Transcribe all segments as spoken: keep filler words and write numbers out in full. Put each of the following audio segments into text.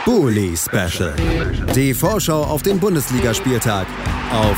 Bully Special. Die Vorschau auf den Bundesligaspieltag auf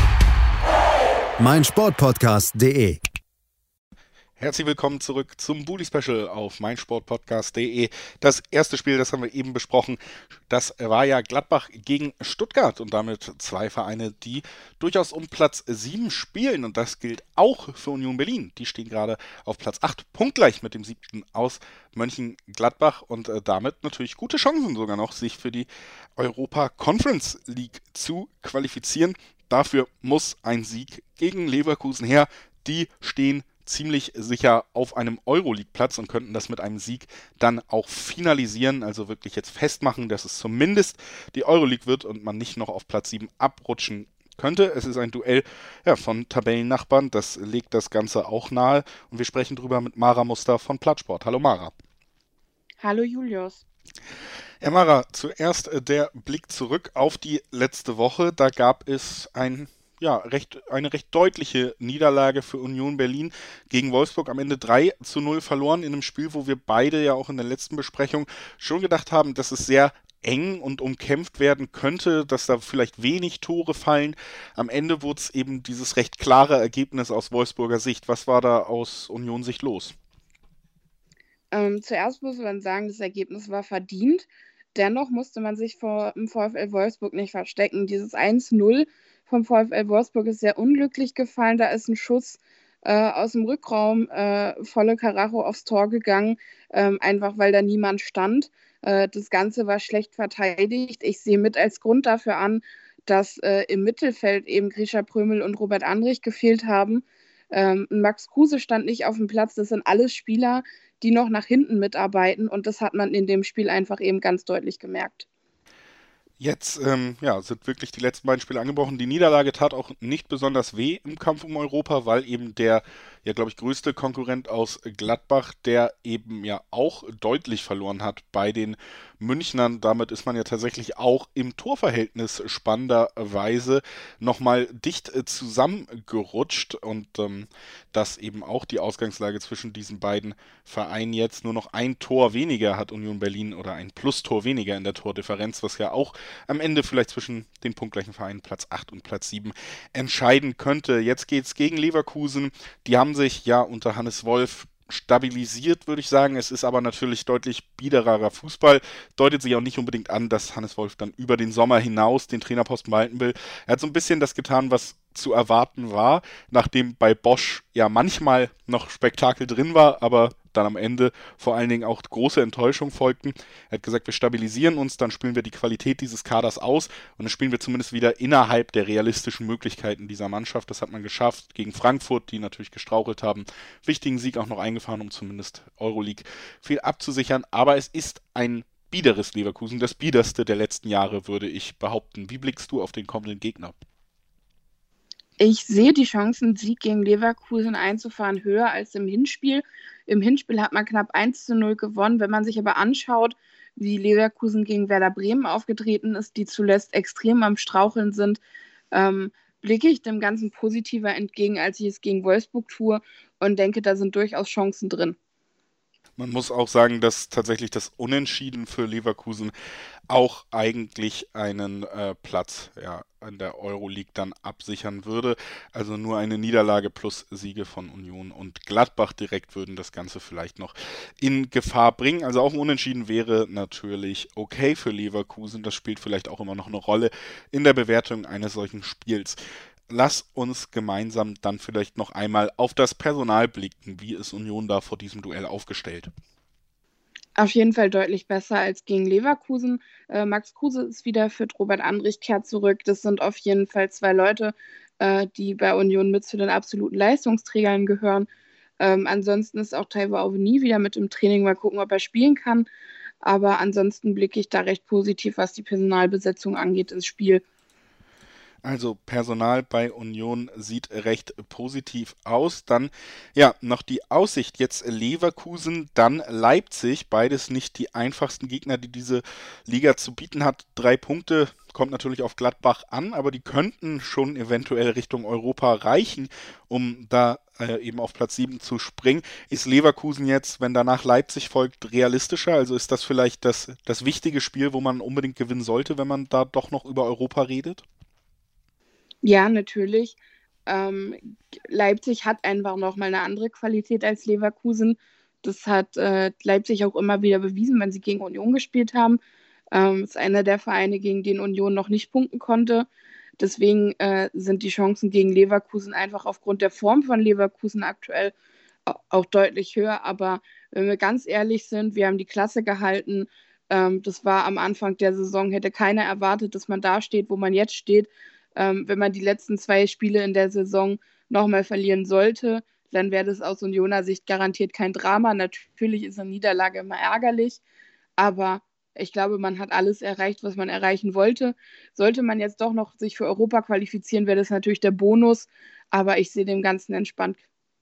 meinsportpodcast punkt de. Herzlich willkommen zurück zum Bully Special auf meinsportpodcast punkt de. Das erste Spiel, das haben wir eben besprochen, das war ja Gladbach gegen Stuttgart und damit zwei Vereine, die durchaus um Platz sieben spielen, und das gilt auch für Union Berlin. Die stehen gerade auf Platz acht, punktgleich mit dem siebten aus Mönchengladbach und äh, damit natürlich gute Chancen sogar noch, sich für die Europa Conference League zu qualifizieren. Dafür muss ein Sieg gegen Leverkusen her. Die stehen ziemlich sicher auf einem Euroleague-Platz und könnten das mit einem Sieg dann auch finalisieren, also wirklich jetzt festmachen, dass es zumindest die Euroleague wird und man nicht noch auf Platz sieben abrutschen könnte. Es ist ein Duell ja, von Tabellennachbarn, das legt das Ganze auch nahe, und wir sprechen drüber mit Mara Muster von Plattsport. Hallo Mara. Hallo Julius. Ja, Mara, zuerst äh, der Blick zurück auf die letzte Woche. Da gab es ein Ja, recht, eine recht deutliche Niederlage für Union Berlin gegen Wolfsburg, am Ende drei zu null verloren in einem Spiel, wo wir beide ja auch in der letzten Besprechung schon gedacht haben, dass es sehr eng und umkämpft werden könnte, dass da vielleicht wenig Tore fallen. Am Ende wurde es eben dieses recht klare Ergebnis aus Wolfsburger Sicht. Was war da aus Union-Sicht los? Ähm, zuerst muss man sagen, das Ergebnis war verdient. Dennoch musste man sich vor dem VfL Wolfsburg nicht verstecken. Dieses eins null vom VfL Wolfsburg ist sehr unglücklich gefallen. Da ist ein Schuss äh, aus dem Rückraum äh, volle Karacho aufs Tor gegangen, ähm, einfach weil da niemand stand. Äh, das Ganze war schlecht verteidigt. Ich sehe mit als Grund dafür an, dass äh, im Mittelfeld eben Grisha Prömel und Robert Andrich gefehlt haben. Ähm, Max Kruse stand nicht auf dem Platz. Das sind alles Spieler, die noch nach hinten mitarbeiten, und das hat man in dem Spiel einfach eben ganz deutlich gemerkt. Jetzt ähm, ja, sind wirklich die letzten beiden Spiele angebrochen. Die Niederlage tat auch nicht besonders weh im Kampf um Europa, weil eben der, ja glaube ich, größte Konkurrent aus Gladbach, der eben ja auch deutlich verloren hat bei den Münchnern. Damit ist man ja tatsächlich auch im Torverhältnis spannenderweise nochmal dicht äh, zusammengerutscht, und ähm, dass eben auch die Ausgangslage zwischen diesen beiden Vereinen jetzt nur noch ein Tor weniger hat, Union Berlin, oder ein Plustor weniger in der Tordifferenz, was ja auch am Ende vielleicht zwischen den punktgleichen Vereinen Platz acht und Platz sieben entscheiden könnte. Jetzt geht's gegen Leverkusen. Die haben sich ja unter Hannes Wolf stabilisiert, würde ich sagen. Es ist aber natürlich deutlich biedererer Fußball. Deutet sich auch nicht unbedingt an, dass Hannes Wolf dann über den Sommer hinaus den Trainerposten behalten will. Er hat so ein bisschen das getan, was zu erwarten war, nachdem bei Bosch ja manchmal noch Spektakel drin war, aber dann am Ende vor allen Dingen auch große Enttäuschungen folgten. Er hat gesagt, wir stabilisieren uns, dann spielen wir die Qualität dieses Kaders aus und dann spielen wir zumindest wieder innerhalb der realistischen Möglichkeiten dieser Mannschaft. Das hat man geschafft gegen Frankfurt, die natürlich gestrauchelt haben. Wichtigen Sieg auch noch eingefahren, um zumindest Euroleague viel abzusichern. Aber es ist ein biederes Leverkusen, das biederste der letzten Jahre, würde ich behaupten. Wie blickst du auf den kommenden Gegner? Ich sehe die Chancen, Sieg gegen Leverkusen einzufahren, höher als im Hinspiel. Im Hinspiel hat man knapp eins zu null gewonnen. Wenn man sich aber anschaut, wie Leverkusen gegen Werder Bremen aufgetreten ist, die zuletzt extrem am Straucheln sind, ähm, blicke ich dem Ganzen positiver entgegen, als ich es gegen Wolfsburg tue, und denke, da sind durchaus Chancen drin. Man muss auch sagen, dass tatsächlich das Unentschieden für Leverkusen auch eigentlich einen äh, Platz ja, in der Euroleague dann absichern würde. Also nur eine Niederlage plus Siege von Union und Gladbach direkt würden das Ganze vielleicht noch in Gefahr bringen. Also auch ein Unentschieden wäre natürlich okay für Leverkusen. Das spielt vielleicht auch immer noch eine Rolle in der Bewertung eines solchen Spiels. Lass uns gemeinsam dann vielleicht noch einmal auf das Personal blicken. Wie ist Union da vor diesem Duell aufgestellt? Auf jeden Fall deutlich besser als gegen Leverkusen. Äh, Max Kruse ist wieder fit, Robert Andrich kehrt zurück. Das sind auf jeden Fall zwei Leute, äh, die bei Union mit zu den absoluten Leistungsträgern gehören. Ähm, ansonsten ist auch Taiwo Awoniyi wieder mit im Training. Mal gucken, ob er spielen kann. Aber ansonsten blicke ich da recht positiv, was die Personalbesetzung angeht, ins Spiel. Also Personal bei Union sieht recht positiv aus. Dann ja noch die Aussicht, jetzt Leverkusen, dann Leipzig. Beides nicht die einfachsten Gegner, die diese Liga zu bieten hat. Drei Punkte, kommt natürlich auf Gladbach an, aber die könnten schon eventuell Richtung Europa reichen, um da äh, eben auf Platz sieben zu springen. Ist Leverkusen jetzt, wenn danach Leipzig folgt, realistischer? Also ist das vielleicht das, das wichtige Spiel, wo man unbedingt gewinnen sollte, wenn man da doch noch über Europa redet? Ja, natürlich. Ähm, Leipzig hat einfach nochmal eine andere Qualität als Leverkusen. Das hat äh, Leipzig auch immer wieder bewiesen, wenn sie gegen Union gespielt haben. Ähm, ist einer der Vereine, gegen den Union noch nicht punkten konnte. Deswegen äh, sind die Chancen gegen Leverkusen einfach aufgrund der Form von Leverkusen aktuell auch deutlich höher. Aber wenn wir ganz ehrlich sind, wir haben die Klasse gehalten. Ähm, das war am Anfang der Saison, hätte keiner erwartet, dass man da steht, wo man jetzt steht. Ähm, wenn man die letzten zwei Spiele in der Saison nochmal verlieren sollte, dann wäre das aus Unioner Sicht garantiert kein Drama. Natürlich ist eine Niederlage immer ärgerlich, aber ich glaube, man hat alles erreicht, was man erreichen wollte. Sollte man jetzt doch noch sich für Europa qualifizieren, wäre das natürlich der Bonus, aber ich sehe dem Ganzen entspannt.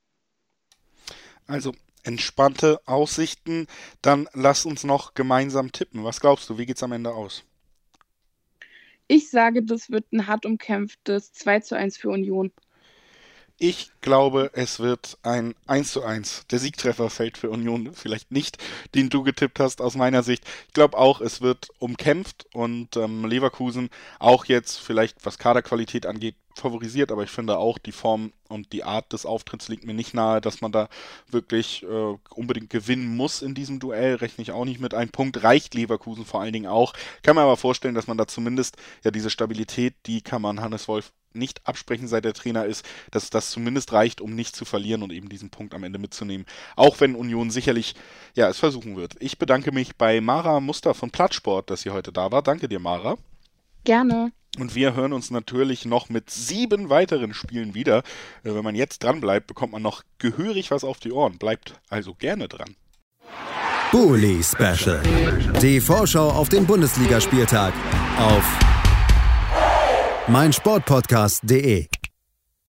Also entspannte Aussichten, dann lass uns noch gemeinsam tippen. Was glaubst du, wie geht's am Ende aus? Ich sage, das wird ein hart umkämpftes zwei zu eins für Union. Ich glaube, es wird ein eins zu eins. Der Siegtreffer fällt für Union vielleicht nicht, den du getippt hast aus meiner Sicht. Ich glaube auch, es wird umkämpft und ähm, Leverkusen auch jetzt vielleicht, was Kaderqualität angeht, favorisiert, aber ich finde auch, die Form und die Art des Auftritts liegt mir nicht nahe, dass man da wirklich äh, unbedingt gewinnen muss in diesem Duell, rechne ich auch nicht mit. Ein Punkt reicht Leverkusen vor allen Dingen auch. Kann mir aber vorstellen, dass man da zumindest, ja, diese Stabilität, die kann man Hannes Wolf nicht absprechen, seit der Trainer ist, dass das zumindest reicht, um nicht zu verlieren und eben diesen Punkt am Ende mitzunehmen. Auch wenn Union sicherlich, ja, es versuchen wird. Ich bedanke mich bei Mara Muster von Plattsport, dass sie heute da war. Danke dir, Mara. Gerne. Und wir hören uns natürlich noch mit sieben weiteren Spielen wieder. Wenn man jetzt dran bleibt, bekommt man noch gehörig was auf die Ohren. Bleibt also gerne dran. Bully Special. Die Vorschau auf den Bundesligaspieltag auf meinsportpodcast punkt de.